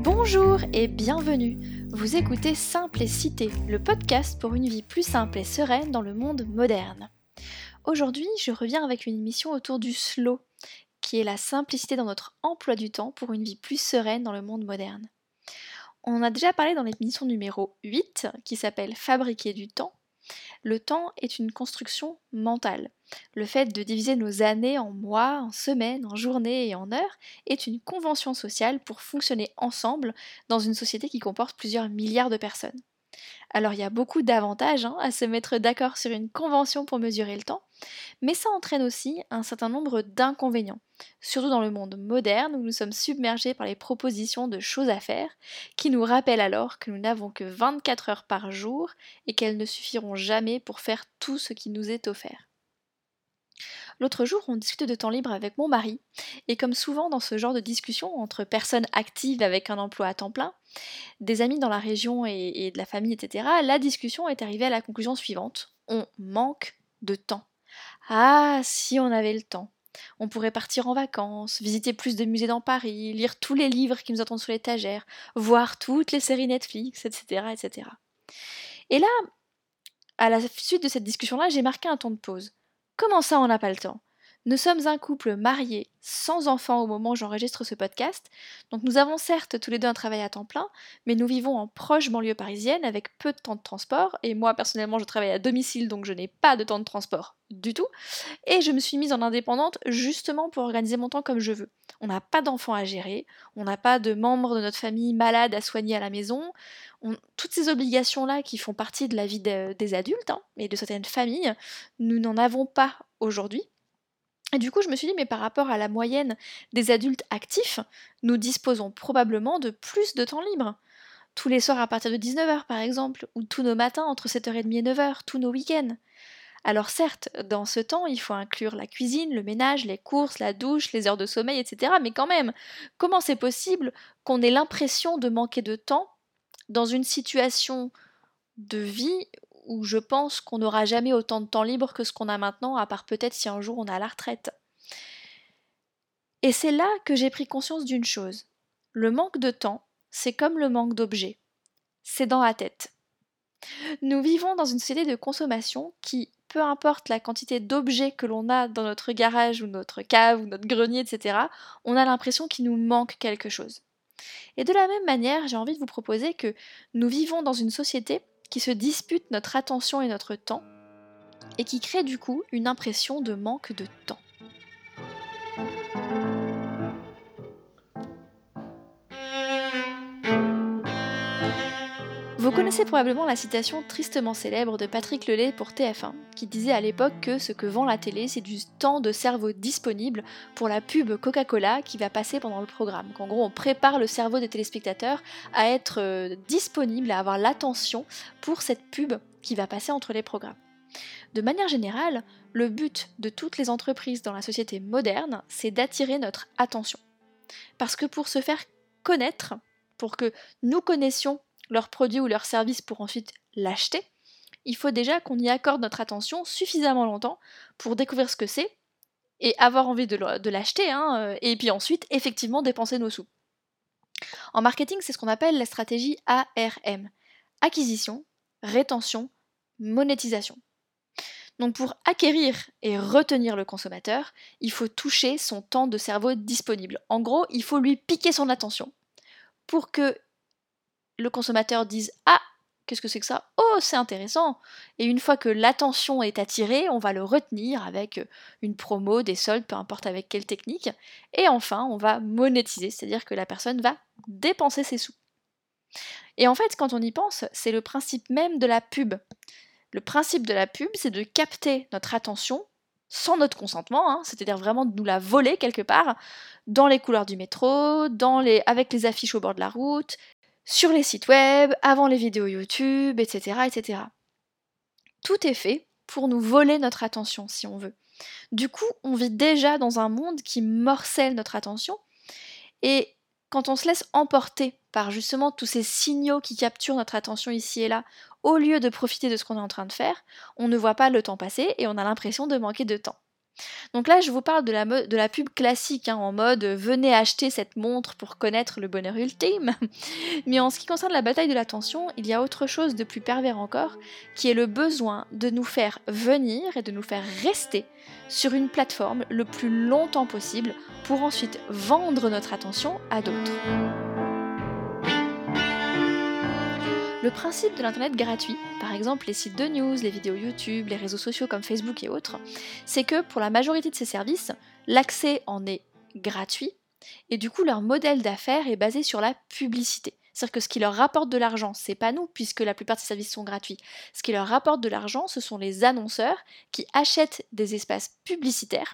Bonjour et bienvenue. Vous écoutez Simple et Cité, le podcast pour une vie plus simple et sereine dans le monde moderne. Aujourd'hui, je reviens avec une émission autour du slow, qui est la simplicité dans notre emploi du temps pour une vie plus sereine dans le monde moderne. On en a déjà parlé dans l'émission numéro 8, qui s'appelle Fabriquer du temps. Le temps est une construction mentale. Le fait de diviser nos années en mois, en semaines, en journées et en heures est une convention sociale pour fonctionner ensemble dans une société qui comporte plusieurs milliards de personnes. Alors il y a beaucoup d'avantages à se mettre d'accord sur une convention pour mesurer le temps, mais ça entraîne aussi un certain nombre d'inconvénients, surtout dans le monde moderne où nous sommes submergés par les propositions de choses à faire, qui nous rappellent alors que nous n'avons que 24 heures par jour et qu'elles ne suffiront jamais pour faire tout ce qui nous est offert. L'autre jour, on discutait de temps libre avec mon mari, et comme souvent dans ce genre de discussion entre personnes actives avec un emploi à temps plein, des amis dans la région et de la famille, etc., la discussion est arrivée à la conclusion suivante. On manque de temps. Ah, si on avait le temps. On pourrait partir en vacances, visiter plus de musées dans Paris, lire tous les livres qui nous attendent sur l'étagère, voir toutes les séries Netflix, etc., etc. Et là, à la suite de cette discussion-là, j'ai marqué un temps de pause. Comment ça, on n'a pas le temps ? Nous sommes un couple marié, sans enfants au moment où j'enregistre ce podcast, donc nous avons certes tous les deux un travail à temps plein, mais nous vivons en proche banlieue parisienne avec peu de temps de transport, et moi personnellement je travaille à domicile donc je n'ai pas de temps de transport du tout, et je me suis mise en indépendante justement pour organiser mon temps comme je veux. On n'a pas d'enfants à gérer, on n'a pas de membres de notre famille malades à soigner à la maison, toutes ces obligations-là qui font partie de la vie des adultes et de certaines familles, nous n'en avons pas aujourd'hui. Et du coup, je me suis dit, mais par rapport à la moyenne des adultes actifs, nous disposons probablement de plus de temps libre. Tous les soirs à partir de 19h par exemple, ou tous nos matins entre 7h30 et 9h, tous nos week-ends. Alors certes, dans ce temps, il faut inclure la cuisine, le ménage, les courses, la douche, les heures de sommeil, etc. Mais quand même, comment c'est possible qu'on ait l'impression de manquer de temps dans une situation de vie où je pense qu'on n'aura jamais autant de temps libre que ce qu'on a maintenant, à part peut-être si un jour on est à la retraite. Et c'est là que j'ai pris conscience d'une chose. Le manque de temps, c'est comme le manque d'objets. C'est dans la tête. Nous vivons dans une société de consommation qui, peu importe la quantité d'objets que l'on a dans notre garage ou notre cave ou notre grenier, etc., on a l'impression qu'il nous manque quelque chose. Et de la même manière, j'ai envie de vous proposer que nous vivons dans une société qui se dispute notre attention et notre temps, et qui crée du coup une impression de manque de temps. Vous connaissez probablement la citation tristement célèbre de Patrick Lelay pour TF1, qui disait à l'époque que ce que vend la télé, c'est du temps de cerveau disponible pour la pub Coca-Cola qui va passer pendant le programme. Qu'en gros, on prépare le cerveau des téléspectateurs à être disponible, à avoir l'attention pour cette pub qui va passer entre les programmes. De manière générale, le but de toutes les entreprises dans la société moderne, c'est d'attirer notre attention. Parce que pour se faire connaître, pour que nous connaissions leur produit ou leur service pour ensuite l'acheter, il faut déjà qu'on y accorde notre attention suffisamment longtemps pour découvrir ce que c'est et avoir envie de l'acheter, et puis ensuite effectivement dépenser nos sous. En marketing, c'est ce qu'on appelle la stratégie ARM. Acquisition, rétention, monétisation. Donc pour acquérir et retenir le consommateur, il faut toucher son temps de cerveau disponible. En gros, il faut lui piquer son attention pour que le consommateur dise « Ah, qu'est-ce que c'est que ça ? Oh, c'est intéressant !» Et une fois que l'attention est attirée, on va le retenir avec une promo, des soldes, peu importe avec quelle technique. Et enfin, on va monétiser, c'est-à-dire que la personne va dépenser ses sous. Et en fait, quand on y pense, c'est le principe même de la pub. Le principe de la pub, c'est de capter notre attention sans notre consentement, c'est-à-dire vraiment de nous la voler quelque part, dans les couloirs du métro, avec les affiches au bord de la route, sur les sites web, avant les vidéos YouTube, etc., etc. Tout est fait pour nous voler notre attention, si on veut. Du coup, on vit déjà dans un monde qui morcelle notre attention, et quand on se laisse emporter par justement tous ces signaux qui capturent notre attention ici et là, au lieu de profiter de ce qu'on est en train de faire, on ne voit pas le temps passer et on a l'impression de manquer de temps. Donc là, je vous parle de la pub classique, en mode venez acheter cette montre pour connaître le bonheur ultime. Mais en ce qui concerne la bataille de l'attention, il y a autre chose de plus pervers encore, qui est le besoin de nous faire venir et de nous faire rester sur une plateforme le plus longtemps possible pour ensuite vendre notre attention à d'autres. Le principe de l'internet gratuit, par exemple les sites de news, les vidéos YouTube, les réseaux sociaux comme Facebook et autres, c'est que pour la majorité de ces services, l'accès en est gratuit et du coup leur modèle d'affaires est basé sur la publicité. C'est-à-dire que ce qui leur rapporte de l'argent, c'est pas nous puisque la plupart de ces services sont gratuits. Ce qui leur rapporte de l'argent, ce sont les annonceurs qui achètent des espaces publicitaires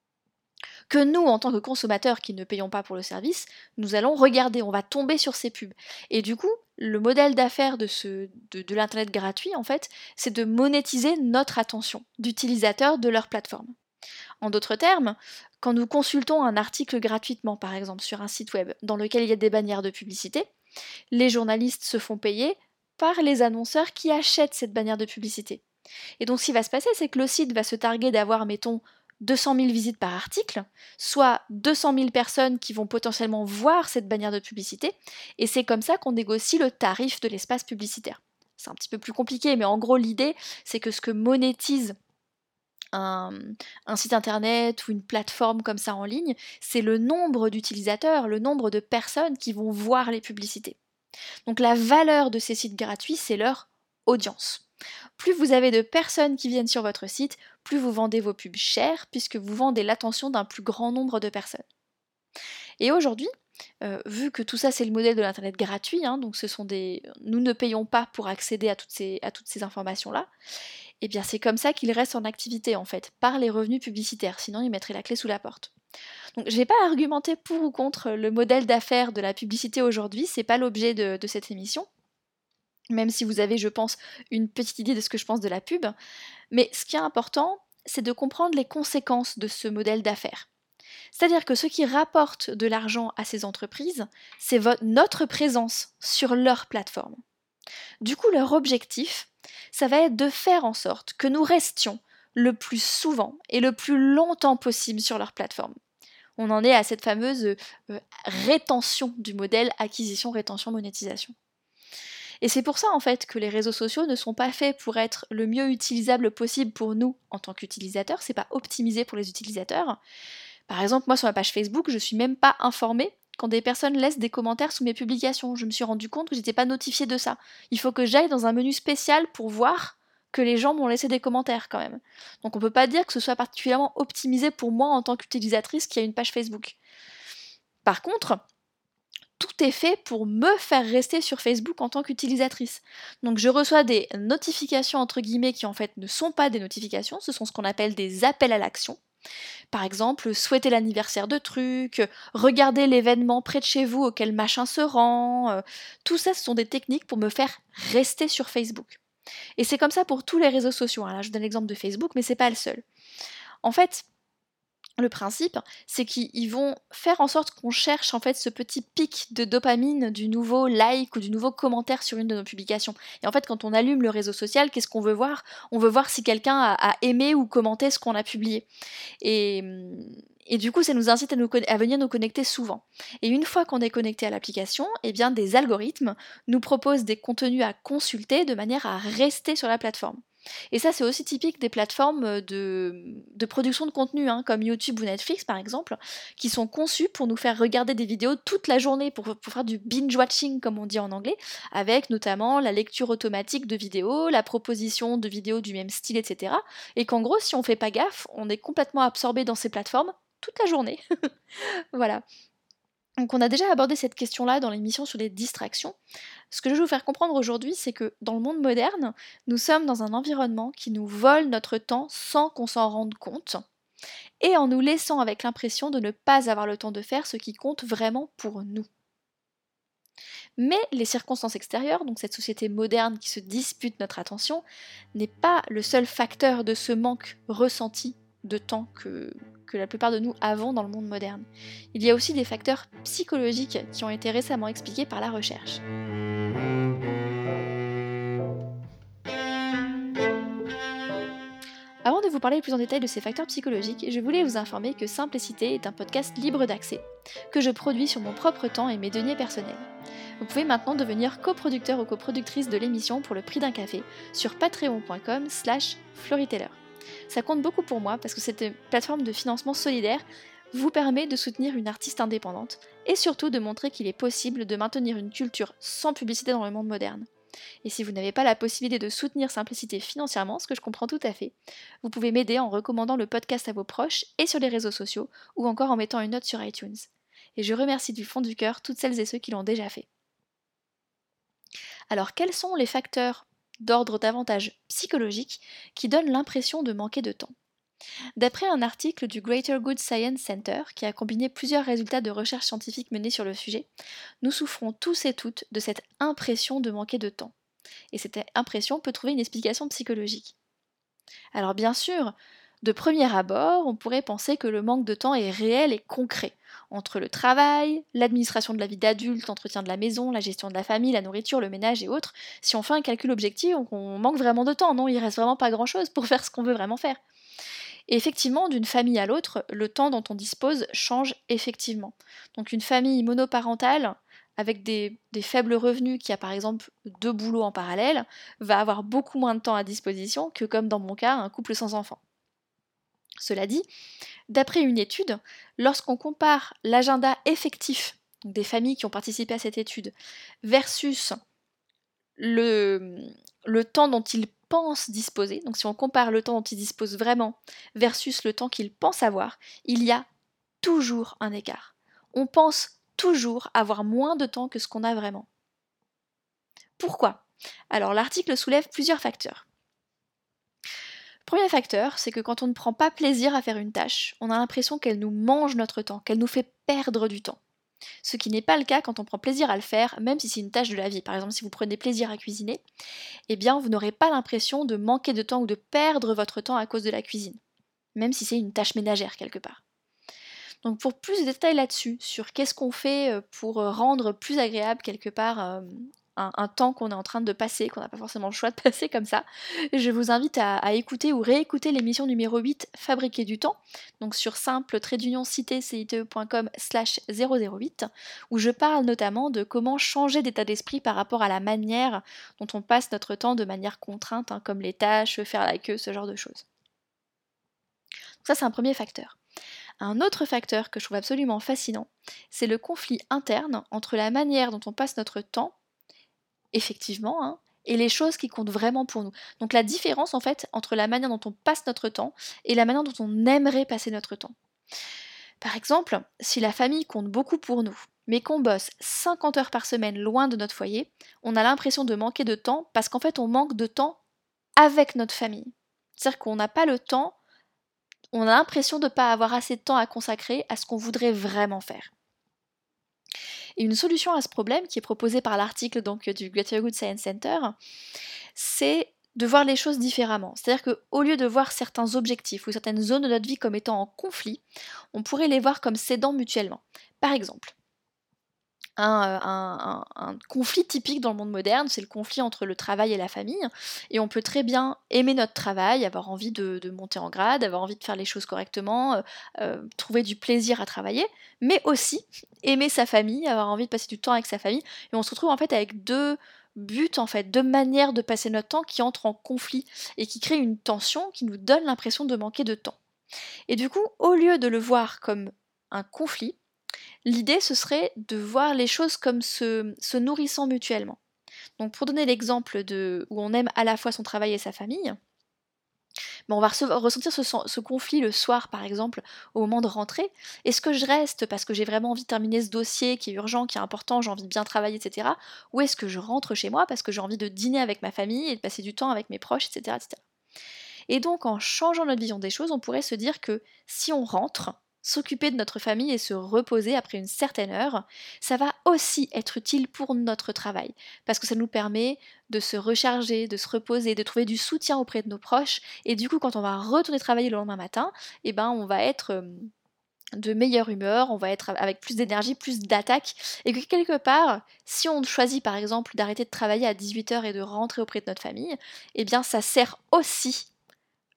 que nous, en tant que consommateurs qui ne payons pas pour le service, nous allons regarder, on va tomber sur ces pubs. Et du coup, le modèle d'affaires de l'internet gratuit, en fait, c'est de monétiser notre attention d'utilisateurs de leur plateforme. En d'autres termes, quand nous consultons un article gratuitement, par exemple sur un site web dans lequel il y a des bannières de publicité, les journalistes se font payer par les annonceurs qui achètent cette bannière de publicité. Et donc ce qui va se passer, c'est que le site va se targuer d'avoir, mettons, 200 000 visites par article, soit 200 000 personnes qui vont potentiellement voir cette bannière de publicité, et c'est comme ça qu'on négocie le tarif de l'espace publicitaire. C'est un petit peu plus compliqué, mais en gros l'idée, c'est que ce que monétise un site internet ou une plateforme comme ça en ligne, c'est le nombre d'utilisateurs, le nombre de personnes qui vont voir les publicités. Donc la valeur de ces sites gratuits, c'est leur audience. Plus vous avez de personnes qui viennent sur votre site, plus vous vendez vos pubs chères, puisque vous vendez l'attention d'un plus grand nombre de personnes. Et aujourd'hui, vu que tout ça c'est le modèle de l'internet gratuit, donc nous ne payons pas pour accéder à toutes ces informations-là, et bien c'est comme ça qu'ils restent en activité en fait, par les revenus publicitaires, sinon ils mettraient la clé sous la porte. Donc je vais pas argumenter pour ou contre le modèle d'affaires de la publicité aujourd'hui, c'est pas l'objet de cette émission, même si vous avez, je pense, une petite idée de ce que je pense de la pub. Mais ce qui est important, c'est de comprendre les conséquences de ce modèle d'affaires. C'est-à-dire que ce qui rapporte de l'argent à ces entreprises, c'est notre présence sur leur plateforme. Du coup, leur objectif, ça va être de faire en sorte que nous restions le plus souvent et le plus longtemps possible sur leur plateforme. On en est à cette fameuse rétention du modèle acquisition, rétention, monétisation. Et c'est pour ça en fait que les réseaux sociaux ne sont pas faits pour être le mieux utilisable possible pour nous en tant qu'utilisateurs, c'est pas optimisé pour les utilisateurs. Par exemple, moi sur ma page Facebook, je suis même pas informée quand des personnes laissent des commentaires sous mes publications. Je me suis rendu compte que j'étais pas notifiée de ça. Il faut que j'aille dans un menu spécial pour voir que les gens m'ont laissé des commentaires quand même. Donc on peut pas dire que ce soit particulièrement optimisé pour moi en tant qu'utilisatrice qui a une page Facebook. Par contre, tout est fait pour me faire rester sur Facebook en tant qu'utilisatrice. Donc je reçois des notifications entre guillemets qui en fait ne sont pas des notifications, ce sont ce qu'on appelle des appels à l'action. Par exemple, souhaiter l'anniversaire de trucs, regarder l'événement près de chez vous auquel machin se rend, tout ça ce sont des techniques pour me faire rester sur Facebook. Et c'est comme ça pour tous les réseaux sociaux, là je donne l'exemple de Facebook mais c'est pas le seul. En fait, le principe, c'est qu'ils vont faire en sorte qu'on cherche en fait ce petit pic de dopamine du nouveau like ou du nouveau commentaire sur une de nos publications. Et en fait, quand on allume le réseau social, qu'est-ce qu'on veut voir ? On veut voir si quelqu'un a aimé ou commenté ce qu'on a publié. Et du coup, ça nous incite à venir nous connecter souvent. Et une fois qu'on est connecté à l'application, eh bien, des algorithmes nous proposent des contenus à consulter de manière à rester sur la plateforme. Et ça, c'est aussi typique des plateformes de production de contenu, comme YouTube ou Netflix par exemple, qui sont conçues pour nous faire regarder des vidéos toute la journée, pour faire du binge-watching comme on dit en anglais, avec notamment la lecture automatique de vidéos, la proposition de vidéos du même style, etc. Et qu'en gros, si on fait pas gaffe, on est complètement absorbé dans ces plateformes toute la journée. Voilà. Donc on a déjà abordé cette question-là dans l'émission sur les distractions. Ce que je veux vous faire comprendre aujourd'hui, c'est que dans le monde moderne, nous sommes dans un environnement qui nous vole notre temps sans qu'on s'en rende compte, et en nous laissant avec l'impression de ne pas avoir le temps de faire ce qui compte vraiment pour nous. Mais les circonstances extérieures, donc cette société moderne qui se dispute notre attention, n'est pas le seul facteur de ce manque ressenti de temps que la plupart de nous avons dans le monde moderne. Il y a aussi des facteurs psychologiques qui ont été récemment expliqués par la recherche. Avant de vous parler plus en détail de ces facteurs psychologiques, je voulais vous informer que Simplicité est un podcast libre d'accès, que je produis sur mon propre temps et mes deniers personnels. Vous pouvez maintenant devenir coproducteur ou coproductrice de l'émission pour le prix d'un café sur patreon.com/floryteller. Ça compte beaucoup pour moi parce que cette plateforme de financement solidaire vous permet de soutenir une artiste indépendante et surtout de montrer qu'il est possible de maintenir une culture sans publicité dans le monde moderne. Et si vous n'avez pas la possibilité de soutenir Simplicité financièrement, ce que je comprends tout à fait, vous pouvez m'aider en recommandant le podcast à vos proches et sur les réseaux sociaux ou encore en mettant une note sur iTunes. Et je remercie du fond du cœur toutes celles et ceux qui l'ont déjà fait. Alors quels sont les facteurs d'ordre davantage psychologique qui donnent l'impression de manquer de temps ? D'après un article du Greater Good Science Center, qui a combiné plusieurs résultats de recherches scientifiques menées sur le sujet, nous souffrons tous et toutes de cette impression de manquer de temps. Et cette impression peut trouver une explication psychologique. Alors bien sûr, de premier abord, on pourrait penser que le manque de temps est réel et concret, entre le travail, l'administration de la vie d'adulte, l'entretien de la maison, la gestion de la famille, la nourriture, le ménage et autres. Si on fait un calcul objectif, on manque vraiment de temps, non, il reste vraiment pas grand-chose pour faire ce qu'on veut vraiment faire. Et effectivement, d'une famille à l'autre, le temps dont on dispose change effectivement. Donc une famille monoparentale, avec des faibles revenus, qui a par exemple 2 boulots en parallèle, va avoir beaucoup moins de temps à disposition que, comme dans mon cas, un couple sans enfants. Cela dit, d'après une étude, lorsqu'on compare l'agenda effectif des familles qui ont participé à cette étude versus le temps dont ils pensent disposer, donc si on compare le temps dont ils disposent vraiment versus le temps qu'ils pensent avoir, il y a toujours un écart. On pense toujours avoir moins de temps que ce qu'on a vraiment. Pourquoi ? Alors l'article soulève plusieurs facteurs. Premier facteur, c'est que quand on ne prend pas plaisir à faire une tâche, on a l'impression qu'elle nous mange notre temps, qu'elle nous fait perdre du temps. Ce qui n'est pas le cas quand on prend plaisir à le faire, même si c'est une tâche de la vie. Par exemple, si vous prenez plaisir à cuisiner, eh bien vous n'aurez pas l'impression de manquer de temps ou de perdre votre temps à cause de la cuisine, même si c'est une tâche ménagère quelque part. Donc pour plus de détails là-dessus, sur qu'est-ce qu'on fait pour rendre plus agréable quelque part un temps qu'on est en train de passer, qu'on n'a pas forcément le choix de passer comme ça, je vous invite à écouter ou réécouter l'émission numéro 8, Fabriquer du temps, donc sur simple-cite.com/008, où je parle notamment de comment changer d'état d'esprit par rapport à la manière dont on passe notre temps de manière contrainte, comme les tâches, faire la queue, ce genre de choses. Donc ça, c'est un premier facteur. Un autre facteur que je trouve absolument fascinant, c'est le conflit interne entre la manière dont on passe notre temps, effectivement, et les choses qui comptent vraiment pour nous. Donc la différence en fait entre la manière dont on passe notre temps et la manière dont on aimerait passer notre temps. Par exemple, si la famille compte beaucoup pour nous, mais qu'on bosse 50 heures par semaine loin de notre foyer, on a l'impression de manquer de temps parce qu'en fait on manque de temps avec notre famille. C'est-à-dire qu'on n'a pas le temps, on a l'impression de ne pas avoir assez de temps à consacrer à ce qu'on voudrait vraiment faire. Et une solution à ce problème, qui est proposée par l'article donc, du Greater Good Science Center, c'est de voir les choses différemment. C'est-à-dire qu'au lieu de voir certains objectifs ou certaines zones de notre vie comme étant en conflit, on pourrait les voir comme s'aidant mutuellement. Par exemple, un conflit typique dans le monde moderne, c'est le conflit entre le travail et la famille, et on peut très bien aimer notre travail, avoir envie de monter en grade, avoir envie de faire les choses correctement, trouver du plaisir à travailler, mais aussi aimer sa famille, avoir envie de passer du temps avec sa famille, et on se retrouve en fait avec deux buts, en fait, deux manières de passer notre temps qui entrent en conflit, et qui créent une tension qui nous donne l'impression de manquer de temps. Et du coup, au lieu de le voir comme un conflit, l'idée, ce serait de voir les choses comme se nourrissant mutuellement. Donc pour donner l'exemple où on aime à la fois son travail et sa famille, on va ressentir ce conflit le soir, par exemple, au moment de rentrer. Est-ce que je reste parce que j'ai vraiment envie de terminer ce dossier qui est urgent, qui est important, j'ai envie de bien travailler, etc. Ou est-ce que je rentre chez moi parce que j'ai envie de dîner avec ma famille et de passer du temps avec mes proches, etc., etc. Et donc en changeant notre vision des choses, on pourrait se dire que si on rentre, s'occuper de notre famille et se reposer après une certaine heure, ça va aussi être utile pour notre travail, parce que ça nous permet de se recharger, de se reposer, de trouver du soutien auprès de nos proches, et du coup quand on va retourner travailler le lendemain matin, on va être de meilleure humeur, on va être avec plus d'énergie, plus d'attaque, et que quelque part, si on choisit par exemple d'arrêter de travailler à 18h et de rentrer auprès de notre famille, ça sert aussi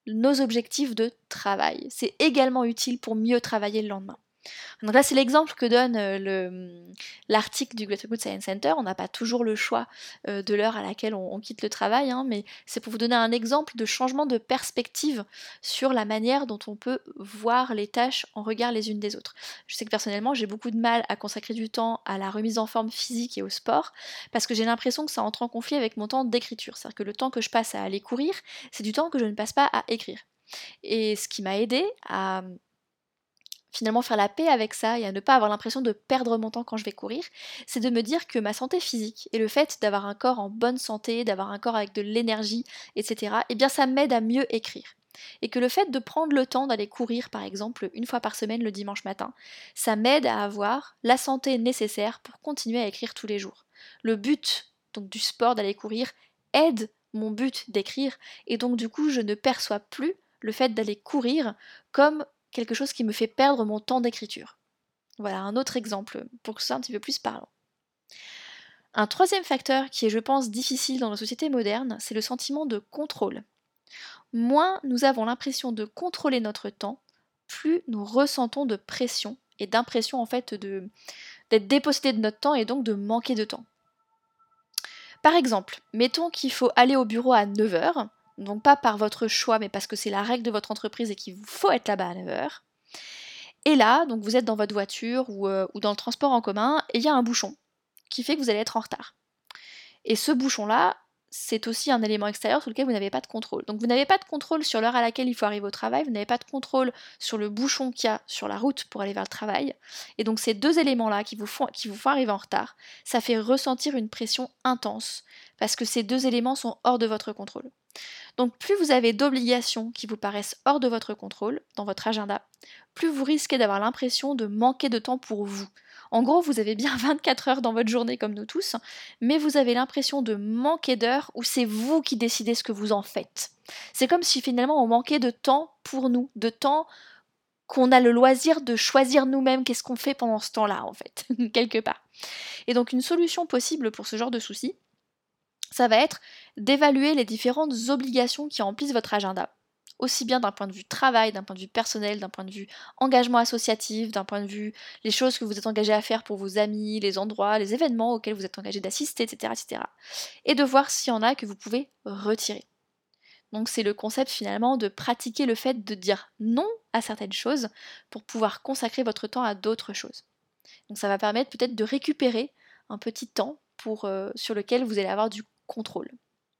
nos objectifs de travail. C'est également utile pour mieux travailler le lendemain. Donc là, c'est l'exemple que donne l'article du Greater Good Science Center. On n'a pas toujours le choix de l'heure à laquelle on quitte le travail, mais c'est pour vous donner un exemple de changement de perspective sur la manière dont on peut voir les tâches en regard les unes des autres. Je sais que personnellement, j'ai beaucoup de mal à consacrer du temps à la remise en forme physique et au sport, parce que j'ai l'impression que ça entre en conflit avec mon temps d'écriture. C'est-à-dire que le temps que je passe à aller courir, c'est du temps que je ne passe pas à écrire. Et ce qui m'a aidé à finalement faire la paix avec ça et à ne pas avoir l'impression de perdre mon temps quand je vais courir, c'est de me dire que ma santé physique et le fait d'avoir un corps en bonne santé, d'avoir un corps avec de l'énergie, etc., eh bien ça m'aide à mieux écrire. Et que le fait de prendre le temps d'aller courir, par exemple, une fois par semaine le dimanche matin, ça m'aide à avoir la santé nécessaire pour continuer à écrire tous les jours. Le but donc du sport d'aller courir aide mon but d'écrire, et donc du coup je ne perçois plus le fait d'aller courir comme quelque chose qui me fait perdre mon temps d'écriture. Voilà un autre exemple pour que ce soit un petit peu plus parlant. Un troisième facteur qui est, je pense, difficile dans nos sociétés modernes, c'est le sentiment de contrôle. Moins nous avons l'impression de contrôler notre temps, plus nous ressentons de pression et d'impression en fait d'être dépossédé de notre temps et donc de manquer de temps. Par exemple, mettons qu'il faut aller au bureau à 9h, donc pas par votre choix, mais parce que c'est la règle de votre entreprise et qu'il vous faut être là-bas à 9h. Et là, donc vous êtes dans votre voiture ou dans le transport en commun, et il y a un bouchon qui fait que vous allez être en retard. Et ce bouchon-là, c'est aussi un élément extérieur sur lequel vous n'avez pas de contrôle. Donc vous n'avez pas de contrôle sur l'heure à laquelle il faut arriver au travail, vous n'avez pas de contrôle sur le bouchon qu'il y a sur la route pour aller vers le travail. Et donc ces deux éléments-là qui vous font arriver en retard, ça fait ressentir une pression intense, parce que ces deux éléments sont hors de votre contrôle. Donc plus vous avez d'obligations qui vous paraissent hors de votre contrôle dans votre agenda, plus vous risquez d'avoir l'impression de manquer de temps pour vous. En gros, vous avez bien 24 heures dans votre journée comme nous tous, mais vous avez l'impression de manquer d'heures où c'est vous qui décidez ce que vous en faites. C'est comme si finalement on manquait de temps pour nous, de temps qu'on a le loisir de choisir nous-mêmes qu'est-ce qu'on fait pendant ce temps-là en fait, quelque part. Et donc une solution possible pour ce genre de soucis, ça va être d'évaluer les différentes obligations qui remplissent votre agenda, aussi bien d'un point de vue travail, d'un point de vue personnel, d'un point de vue engagement associatif, d'un point de vue les choses que vous êtes engagé à faire pour vos amis, les endroits, les événements auxquels vous êtes engagé d'assister, etc., etc. Et de voir s'il y en a que vous pouvez retirer. Donc c'est le concept finalement de pratiquer le fait de dire non à certaines choses pour pouvoir consacrer votre temps à d'autres choses. Donc ça va permettre peut-être de récupérer un petit temps sur lequel vous allez avoir du contrôle.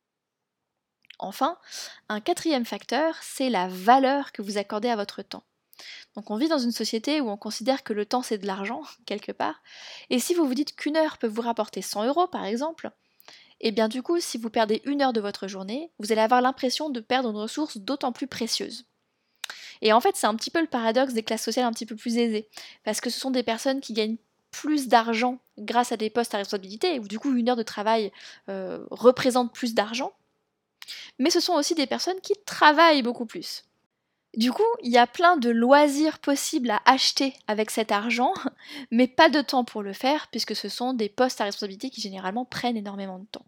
Enfin, un quatrième facteur, c'est la valeur que vous accordez à votre temps. Donc on vit dans une société où on considère que le temps c'est de l'argent, quelque part, et si vous vous dites qu'une heure peut vous rapporter 100 € par exemple, et bien du coup si vous perdez une heure de votre journée, vous allez avoir l'impression de perdre une ressource d'autant plus précieuse. Et en fait c'est un petit peu le paradoxe des classes sociales un petit peu plus aisées, parce que ce sont des personnes qui gagnent plus d'argent grâce à des postes à responsabilité, où du coup une heure de travail représente plus d'argent, mais ce sont aussi des personnes qui travaillent beaucoup plus. Du coup, il y a plein de loisirs possibles à acheter avec cet argent, mais pas de temps pour le faire, puisque ce sont des postes à responsabilité qui généralement prennent énormément de temps.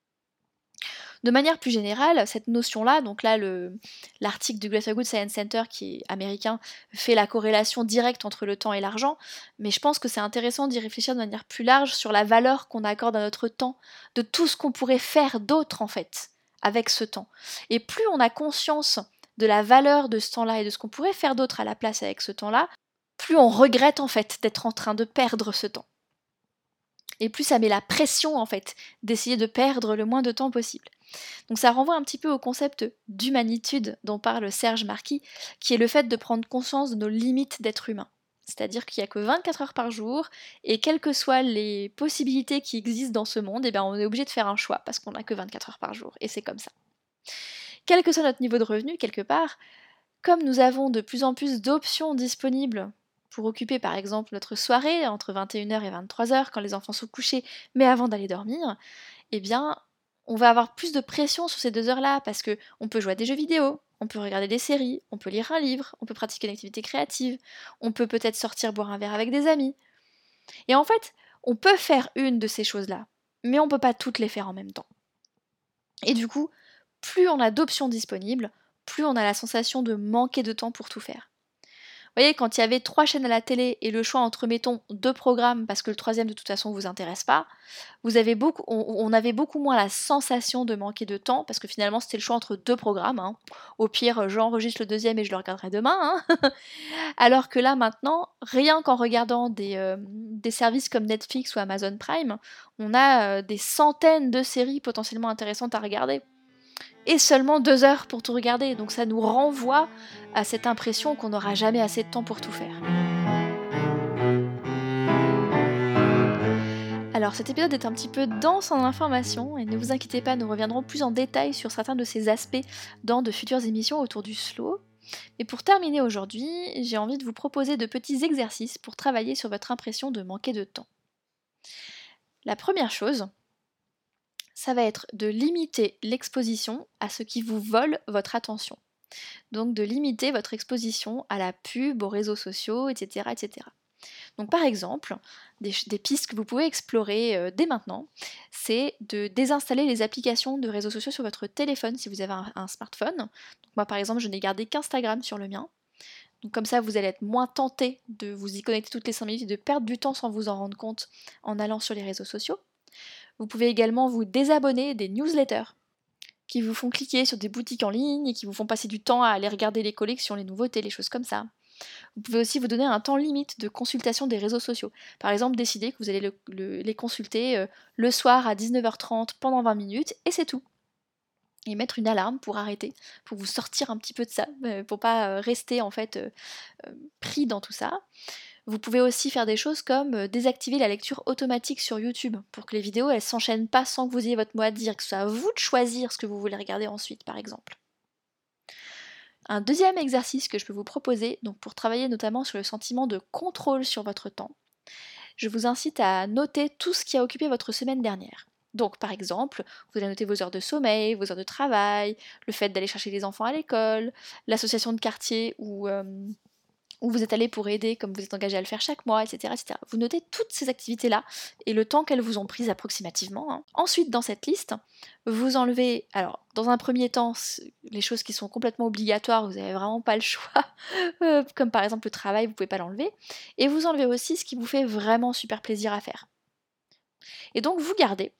De manière plus générale, cette notion-là, donc là l'article du Greater Good Science Center qui est américain fait la corrélation directe entre le temps et l'argent, mais je pense que c'est intéressant d'y réfléchir de manière plus large sur la valeur qu'on accorde à notre temps, de tout ce qu'on pourrait faire d'autre en fait avec ce temps. Et plus on a conscience de la valeur de ce temps-là et de ce qu'on pourrait faire d'autre à la place avec ce temps-là, plus on regrette en fait d'être en train de perdre ce temps. Et plus ça met la pression en fait d'essayer de perdre le moins de temps possible. Donc ça renvoie un petit peu au concept d'humanitude dont parle Serge Marquis, qui est le fait de prendre conscience de nos limites d'être humain. C'est-à-dire qu'il n'y a que 24 heures par jour, et quelles que soient les possibilités qui existent dans ce monde, eh bien on est obligé de faire un choix, parce qu'on n'a que 24 heures par jour, et c'est comme ça. Quel que soit notre niveau de revenu, quelque part, comme nous avons de plus en plus d'options disponibles pour occuper par exemple notre soirée entre 21h et 23h quand les enfants sont couchés, mais avant d'aller dormir, eh bien on va avoir plus de pression sur ces 2 heures-là parce que on peut jouer à des jeux vidéo, on peut regarder des séries, on peut lire un livre, on peut pratiquer une activité créative, on peut peut-être sortir boire un verre avec des amis. Et en fait, on peut faire une de ces choses-là, mais on peut pas toutes les faire en même temps. Et du coup, plus on a d'options disponibles, plus on a la sensation de manquer de temps pour tout faire. Vous voyez, quand il y avait 3 chaînes à la télé et le choix entre, mettons, 2 programmes parce que le troisième de toute façon vous intéresse pas, on avait beaucoup moins la sensation de manquer de temps parce que finalement c'était le choix entre 2 programmes. Hein. Au pire, j'enregistre le deuxième et je le regarderai demain. Hein. Alors que là maintenant, rien qu'en regardant des services comme Netflix ou Amazon Prime, on a des centaines de séries potentiellement intéressantes à regarder. Et seulement 2 heures pour tout regarder, donc ça nous renvoie à cette impression qu'on n'aura jamais assez de temps pour tout faire. Alors cet épisode est un petit peu dense en informations, et ne vous inquiétez pas, nous reviendrons plus en détail sur certains de ces aspects dans de futures émissions autour du slow. Mais pour terminer aujourd'hui, j'ai envie de vous proposer de petits exercices pour travailler sur votre impression de manquer de temps. La première chose, ça va être de limiter l'exposition à ce qui vous vole votre attention. Donc de limiter votre exposition à la pub, aux réseaux sociaux, etc. etc. Donc par exemple, des pistes que vous pouvez explorer dès maintenant, c'est de désinstaller les applications de réseaux sociaux sur votre téléphone si vous avez un smartphone. Donc moi par exemple, je n'ai gardé qu'Instagram sur le mien. Donc comme ça, vous allez être moins tenté de vous y connecter toutes les 5 minutes et de perdre du temps sans vous en rendre compte en allant sur les réseaux sociaux. Vous pouvez également vous désabonner des newsletters qui vous font cliquer sur des boutiques en ligne et qui vous font passer du temps à aller regarder les collections, les nouveautés, les choses comme ça. Vous pouvez aussi vous donner un temps limite de consultation des réseaux sociaux. Par exemple, décider que vous allez les consulter le soir à 19h30 pendant 20 minutes et c'est tout. Et mettre une alarme pour arrêter, pour vous sortir un petit peu de ça, pour pas rester en fait pris dans tout ça. Vous pouvez aussi faire des choses comme désactiver la lecture automatique sur YouTube pour que les vidéos elles s'enchaînent pas sans que vous ayez votre mot à dire, que ce soit à vous de choisir ce que vous voulez regarder ensuite par exemple. Un deuxième exercice que je peux vous proposer, donc pour travailler notamment sur le sentiment de contrôle sur votre temps, je vous incite à noter tout ce qui a occupé votre semaine dernière. Donc par exemple, vous allez noter vos heures de sommeil, vos heures de travail, le fait d'aller chercher les enfants à l'école, l'association de quartier où vous êtes allé pour aider comme vous êtes engagé à le faire chaque mois, etc., etc. Vous notez toutes ces activités-là et le temps qu'elles vous ont pris approximativement. Hein. Ensuite, dans cette liste, vous enlevez, alors dans un premier temps, les choses qui sont complètement obligatoires, vous n'avez vraiment pas le choix, comme par exemple le travail, vous ne pouvez pas l'enlever, et vous enlevez aussi ce qui vous fait vraiment super plaisir à faire. Et donc vous gardez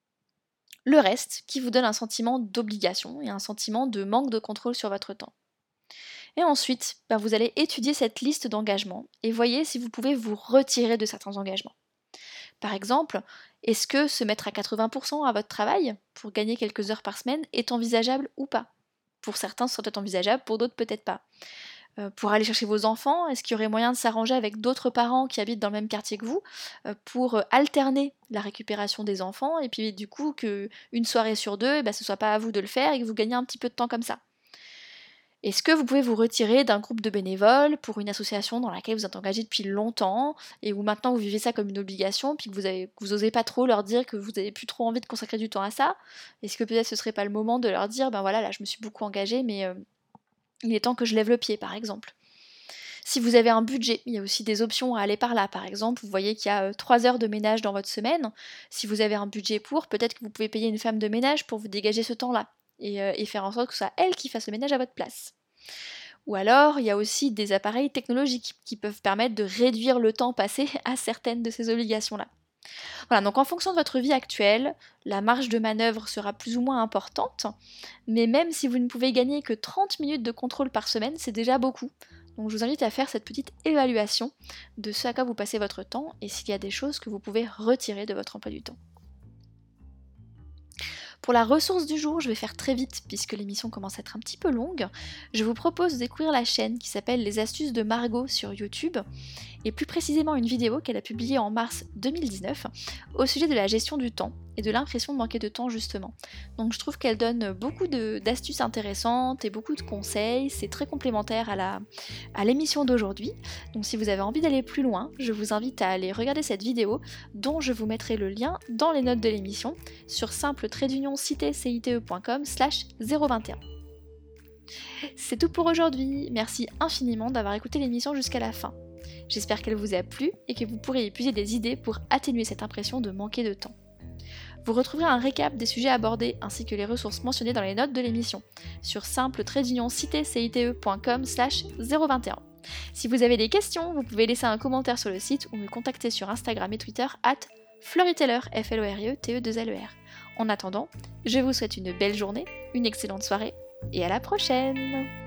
le reste qui vous donne un sentiment d'obligation et un sentiment de manque de contrôle sur votre temps. Et ensuite, vous allez étudier cette liste d'engagements et voyez si vous pouvez vous retirer de certains engagements. Par exemple, est-ce que se mettre à 80% à votre travail pour gagner quelques heures par semaine est envisageable ou pas ? Pour certains, ce sera peut-être envisageable, pour d'autres, peut-être pas. Pour aller chercher vos enfants, est-ce qu'il y aurait moyen de s'arranger avec d'autres parents qui habitent dans le même quartier que vous pour alterner la récupération des enfants et puis du coup qu'une soirée sur deux, ce soit pas à vous de le faire et que vous gagnez un petit peu de temps comme ça ? Est-ce que vous pouvez vous retirer d'un groupe de bénévoles pour une association dans laquelle vous êtes engagé depuis longtemps et où maintenant vous vivez ça comme une obligation puis que vous osez pas trop leur dire que vous n'avez plus trop envie de consacrer du temps à ça ? Est-ce que peut-être ce serait pas le moment de leur dire voilà là je me suis beaucoup engagée mais il est temps que je lève le pied par exemple. Si vous avez un budget, il y a aussi des options à aller par là. Par exemple, vous voyez qu'il y a 3 heures de ménage dans votre semaine. Si vous avez un budget pour, peut-être que vous pouvez payer une femme de ménage pour vous dégager ce temps-là. Et faire en sorte que ce soit elle qui fasse le ménage à votre place. Ou alors, il y a aussi des appareils technologiques qui peuvent permettre de réduire le temps passé à certaines de ces obligations-là. Voilà, donc en fonction de votre vie actuelle, la marge de manœuvre sera plus ou moins importante, mais même si vous ne pouvez gagner que 30 minutes de contrôle par semaine, c'est déjà beaucoup. Donc je vous invite à faire cette petite évaluation de ce à quoi vous passez votre temps et s'il y a des choses que vous pouvez retirer de votre emploi du temps. Pour la ressource du jour, je vais faire très vite puisque l'émission commence à être un petit peu longue. Je vous propose de découvrir la chaîne qui s'appelle Les Astuces de Margot sur YouTube et plus précisément une vidéo qu'elle a publiée en mars 2019 au sujet de la gestion du temps et de l'impression de manquer de temps justement. Donc je trouve qu'elle donne beaucoup d'astuces intéressantes et beaucoup de conseils, c'est très complémentaire à l'émission d'aujourd'hui. Donc si vous avez envie d'aller plus loin, je vous invite à aller regarder cette vidéo dont je vous mettrai le lien dans les notes de l'émission sur simple-cite.com/021. C'est tout pour aujourd'hui, merci infiniment d'avoir écouté l'émission jusqu'à la fin. J'espère qu'elle vous a plu et que vous pourrez y puiser des idées pour atténuer cette impression de manquer de temps. Vous retrouverez un récap des sujets abordés ainsi que les ressources mentionnées dans les notes de l'émission sur simple-cite.com/021. Si vous avez des questions, vous pouvez laisser un commentaire sur le site ou me contacter sur Instagram et Twitter @floriteller, FLORIE-TE2LER. En attendant, je vous souhaite une belle journée, une excellente soirée et à la prochaine!